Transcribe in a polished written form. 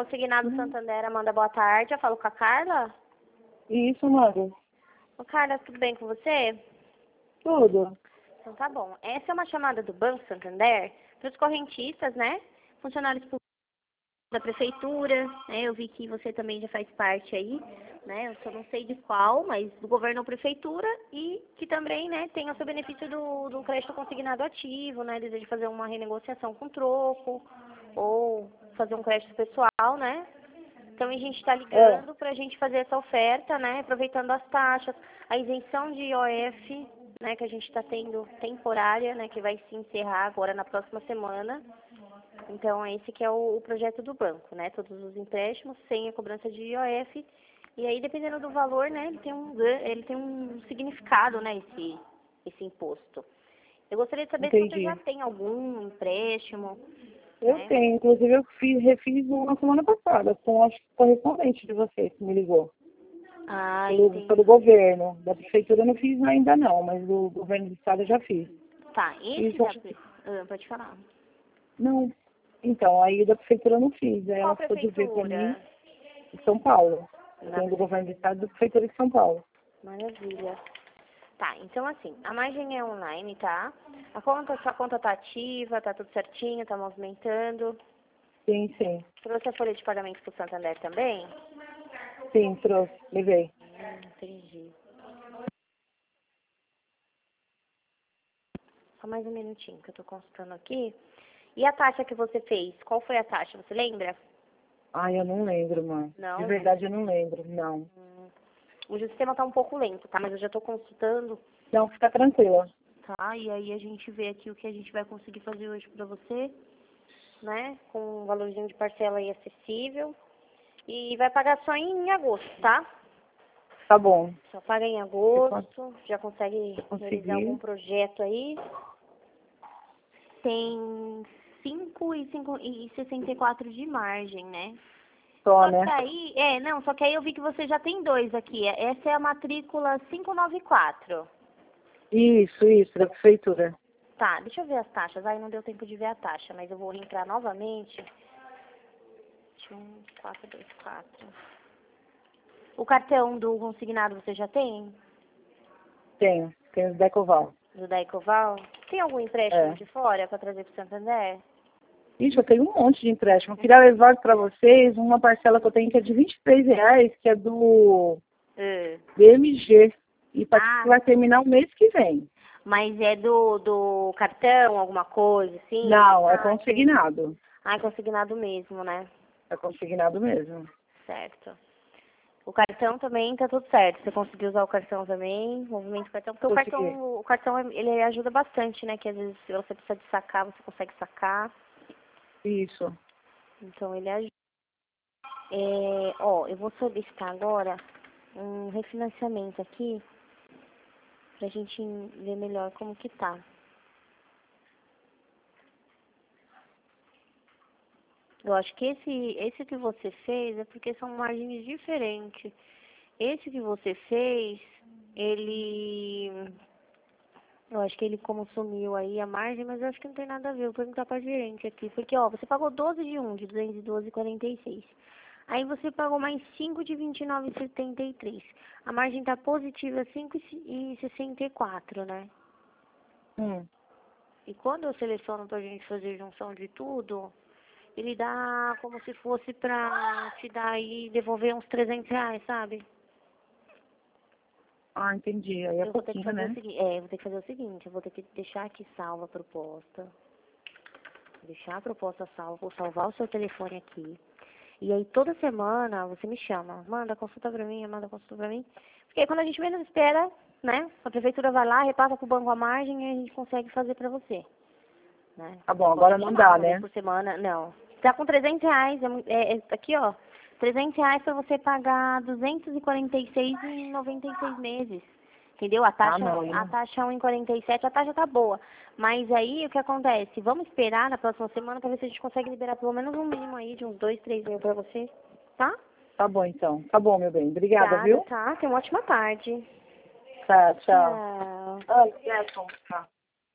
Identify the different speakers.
Speaker 1: Consignado Santander, Amanda, boa tarde. Eu falo com a Carla.
Speaker 2: Isso, Amanda.
Speaker 1: Ô, Carla, tudo bem com você?
Speaker 2: Tudo.
Speaker 1: Então tá bom. Essa é uma chamada do Banco Santander para os correntistas, né? Funcionários públicos da prefeitura, né? Eu vi que você também já faz parte aí, né? Eu só não sei de qual, mas do governo ou prefeitura e que também, né, tem o seu benefício do crédito consignado ativo, né? Deseja fazer uma renegociação com troco ou fazer um crédito pessoal, né? Então a gente está ligando para a gente fazer essa oferta, né? Aproveitando as taxas, a isenção de IOF, né? Que a gente está tendo temporária, né? Que vai se encerrar agora na próxima semana. Então esse que é o projeto do banco, né? Todos os empréstimos sem a cobrança de IOF. E aí dependendo do valor, né? Ele tem um significado, né? Esse imposto. Eu gostaria de saber se você já tem algum empréstimo.
Speaker 2: Eu tenho, inclusive eu refiz uma semana passada com a correspondente de vocês que me ligou. Pelo governo. Da prefeitura eu não fiz ainda não, mas do governo do estado eu já fiz.
Speaker 1: Tá, pode falar.
Speaker 2: Não, então, aí da prefeitura eu não fiz. Aí ela ficou de ver pra mim em São Paulo. Eu tenho do governo do estado e da prefeitura de São Paulo.
Speaker 1: Maravilha. Tá, então assim, a margem é online, tá? Sua conta tá ativa, tá tudo certinho, tá movimentando.
Speaker 2: Sim, sim.
Speaker 1: Trouxe a folha de pagamento pro Santander também?
Speaker 2: Sim, trouxe, levei.
Speaker 1: Entendi. Só mais um minutinho que eu tô consultando aqui. E a taxa que você fez, qual foi a taxa, você lembra?
Speaker 2: Ai, eu não lembro, mãe.
Speaker 1: Não?
Speaker 2: De verdade eu não lembro, não.
Speaker 1: O sistema tá um pouco lento, tá? Mas eu já tô consultando.
Speaker 2: Não, fica tranquila.
Speaker 1: Tá, e aí a gente vê aqui o que a gente vai conseguir fazer hoje pra você, né? Com um valorzinho de parcela aí acessível. E vai pagar só em agosto, tá?
Speaker 2: Tá bom.
Speaker 1: Só paga em agosto, já consegue realizar algum projeto aí. Tem 5,64 de margem, né?
Speaker 2: Só,
Speaker 1: Que aí, só que aí eu vi que você já tem dois aqui. Essa é a matrícula 594.
Speaker 2: Isso, da prefeitura.
Speaker 1: Tá, deixa eu ver as taxas. Aí não deu tempo de ver a taxa, mas eu vou entrar novamente. 424. O cartão do consignado você já tem?
Speaker 2: Tenho o Decoval.
Speaker 1: Do da Ecoval? Tem algum empréstimo de fora para trazer para o Santander?
Speaker 2: Ixi, eu tenho um monte de empréstimo. Eu queria levar para vocês uma parcela que eu tenho que é de R$23, que é do BMG. E vai terminar o mês que vem.
Speaker 1: Mas é do cartão, alguma coisa, assim?
Speaker 2: Não, é consignado.
Speaker 1: É consignado mesmo, né?
Speaker 2: É consignado mesmo.
Speaker 1: Certo. O cartão também tá tudo certo. Você conseguiu usar o cartão também, movimento do cartão, porque o cartão ele ajuda bastante, né? Que às vezes se você precisa de sacar, você consegue sacar.
Speaker 2: Isso.
Speaker 1: Então ele ajuda. Eu vou solicitar agora um refinanciamento aqui pra gente ver melhor como que tá. Eu acho que esse que você fez é porque são margens diferentes. Esse que você fez, eu acho que ele consumiu aí a margem, mas eu acho que não tem nada a ver. Eu vou perguntar pra gerente aqui. Porque, você pagou 12 de 1, de 212,46. Aí você pagou mais 5 de 29,73. A margem tá positiva 5,64, né? E quando eu seleciono pra gente fazer junção de tudo, ele dá como se fosse pra te dar aí, devolver uns R$300, sabe?
Speaker 2: Ah, entendi. Aí é
Speaker 1: Eu vou ter que fazer
Speaker 2: né?
Speaker 1: o seguinte, eu vou ter que fazer o seguinte, eu vou ter que deixar aqui salva a proposta. Deixar a proposta salva, vou salvar o seu telefone aqui. E aí toda semana você me chama, manda consulta pra mim, manda consulta pra mim. Porque aí quando a gente menos espera, né? A prefeitura vai lá, repassa pro banco a margem e a gente consegue fazer pra você. Né?
Speaker 2: Tá bom, agora não dá, né?
Speaker 1: Por semana, não. Tá com R$300, aqui ó, R$300 pra você pagar 246 em 96 meses. Entendeu? A taxa é 1,47, a taxa tá boa. Mas aí o que acontece? Vamos esperar na próxima semana pra ver se a gente consegue liberar pelo menos um mínimo aí de uns 2, 3 mil pra você, tá?
Speaker 2: Tá bom então. Tá bom, meu bem. Obrigada, viu?
Speaker 1: Tá, tenha uma ótima tarde.
Speaker 2: Tá, tchau.
Speaker 1: Tchau.
Speaker 2: Tá.